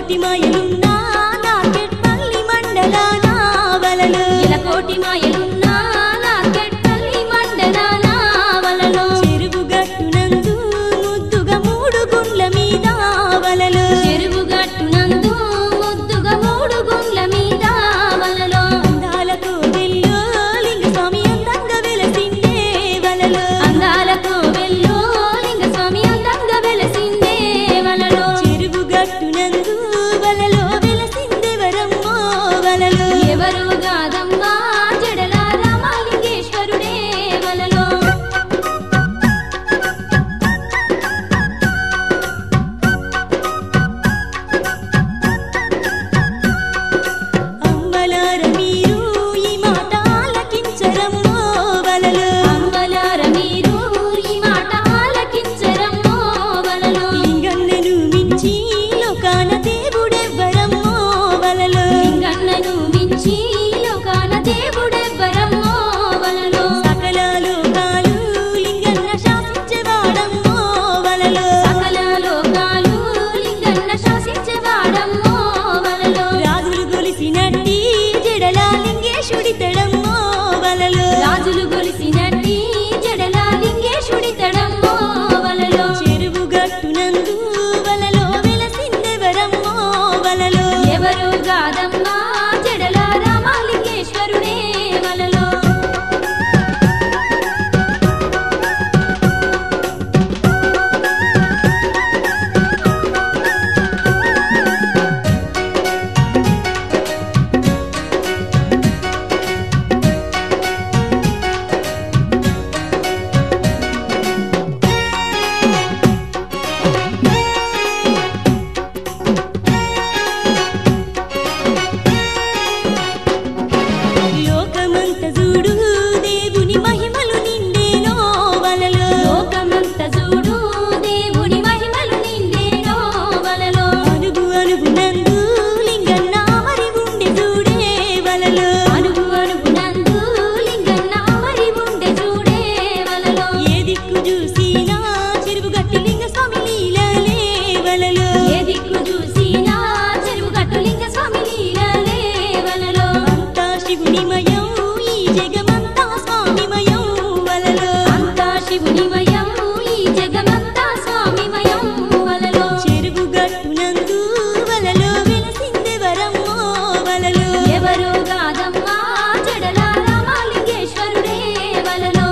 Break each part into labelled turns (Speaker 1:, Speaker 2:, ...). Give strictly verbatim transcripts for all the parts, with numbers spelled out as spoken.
Speaker 1: కోటి మాయలున్నా నాకెట్పల్లి మండలానా వలలో ఇలా కోటి మాయలున్నా నాకెట్పల్లి మండలానా వలలో చెరువు గట్టునందు ముద్దుగా మూడు గుండ్ల మీద వలలో చెరువు గట్టునందు ముద్దుగా మూడు గుండ్ల మీద వలలో అందాలకు వెల్లో లింగ స్వామి అందంగా వెలసిందే వలలో అందాలకు వెల్లో లింగ స్వామి అందంగా వెలసిందే వలలో చెరువు గట్టునందు వలలో వెలసిందే వరమ్మో వలలో ఎవరు గాదమ్మా జడల రామలింగేశ్వరుడే వలలో అమ్మలార మీరు ఈ మాట ఆలకించరమ్మో వలలో అమ్మలార మీరు ఈ మాట ఆలకించరమ్మో వలలో లింగన్నను మించి లోకాన దేవుడెవ్వరమ్మో వలలో లింగన్నను మించి లోకాన దేవుడెవ్వరమ్మో వలలో సకల లోకాలు లింగన్న శాసించేవాడమ్మో వలలో సకల లోకాలు లింగన్న శాసించేవాడమ్మో వలలో రాజులు గొలిసినట్టి జడల లింగేశుడి తడమ్మో వలలో రాజులు గొలిసినట్టి జడల లింగేశుడి తడమ్మో వలలో చెరువు గట్టునందు వలలో వెలసిందెవరమ్మో వలలో ఎవరు గాదమ్మా జడల రామలింగేశ్వరుడే వలలో లోకమంత చూడు దేవుని మహిమలు నిండేనో వలలో లోకమంత చూడు దేవుని మహిమలు నిండేనో వలలో అనుగు అనుగునందు లింగన్న మరి ఉండే చూడే వలలో అనుగు అనుగునందు లింగన్న మరి ఉండే చూడే వలలో ఏ దిక్కు చూసినా చెరువు గట్టు లింగ స్వామి లీలలే వలలో ఏ దిక్కు చూసినా చెరువు గట్టు లింగ స్వామి లీలలే వలలో అంతా శివునిమయం ఈ జగమంతా స్వామిమయం వలలో అంతా శివునిమయం ఈ జగమంతా స్వామిమయం వలలో చెరువు గట్టునందు వలలో వెలసిందెవరమ్మో వలలో ఎవరు గాదమ్మా జడల రామలింగేశ్వరుడే వలలో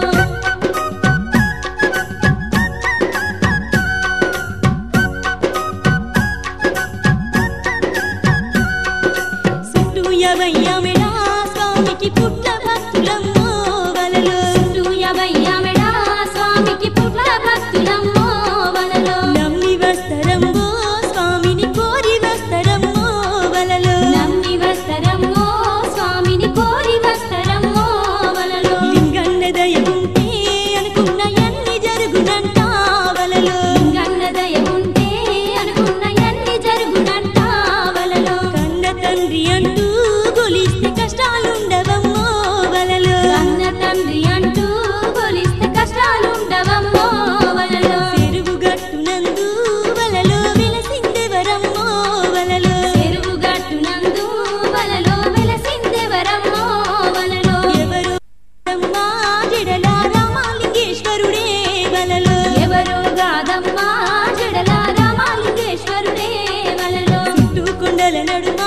Speaker 1: చుట్టూ యవయ్యమెడా స్వామికి పుట్ల భక్తులమ్మో వలలో చుట్టూ యవయ్యమెడా స్వామికి పుట్ల భక్తులమ్మో వలలో నమ్మి వస్తరమ్మో స్వామిని కోరి వస్తరమ్మో వలలో నమ్మి వస్తరమ్మో స్వామిని కోరి వస్తరమ్మో వలలో లింగన్న దయ ఉంటే అనుకున్న ఎన్ని జరుగునంట వలలో లింగన్న దయ ఉంటే అనుకున్న ఎన్ని జరుగునంట వలలో కన్న తండ్రి అంటూ గొలిస్తే కష్టాలుండవమ్మో వలలో కన్న తండ్రి అంటూ గొలిస్తే కష్టాలుండవమ్మో వలలో చెరువు గట్టునందు వలలో వెలసిందెవరమ్మో వలలో చెరువు గట్టునందు వలలో వెలసిందెవరమ్మో వలలో ఎవరు గాదమ్మా జడల రామలింగేశ్వరుడే వలలో ఎవరు గాదమ్మా జడల రామలింగేశ్వరుడే వలలో చుట్టూ కొండల నడుమ